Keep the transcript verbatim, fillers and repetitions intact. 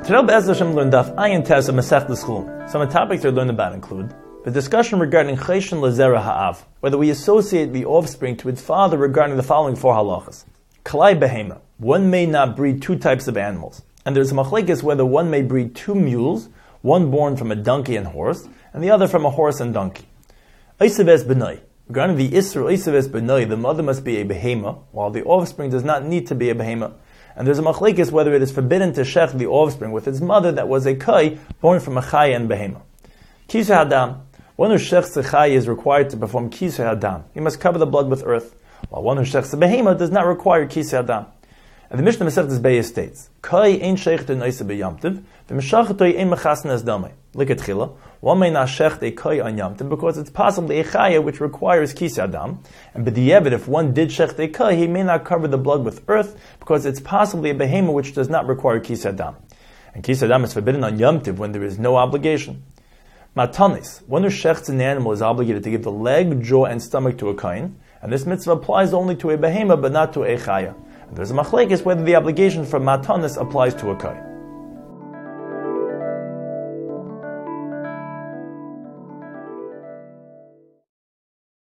Today, Be'ez Hashem learned Daf Ayin Tes of Masechtas Chulin. Some of the topics we're learning about include the discussion regarding Cheshin Lezera Ha'av, whether we associate the offspring to its father regarding the following four halachas. Kalai Behema, one may not breed two types of animals, and there's a machlekes whether one may breed two mules, one born from a donkey and horse, and the other from a horse and donkey. Eisaves Benai, regarding the Isra Eisaves Benai, the mother must be a behema, while the offspring does not need to be a behema. And there's a machlekes whether it is forbidden to shech the offspring with its mother that was a kai born from a chaya and behema. Kisei hadam, one who shechs a chaya is required to perform kisei hadam. He must cover the blood with earth, while one who shechs a behema does not require kisei hadam. And the Mishnah Masechtas Beis states, kai ein sheich to noise b'yamtiv, v'meshachatoi ein mechasna as damei. Look at Chila. One may not shecht a kai on yamtiv because it's possibly a chaya which requires kisei hadam, and b'di'evet, if one did shecht a kai, he may not cover the blood with earth because it's possibly a behema which does not require kisei hadam. And kisei hadam is forbidden on yamtiv when there is no obligation. Matanis, one who shechts an animal is obligated to give the leg, jaw, and stomach to a kain, and this mitzvah applies only to a behema but not to a chaya. And there's a machlekes whether the obligation for matanis applies to a kai.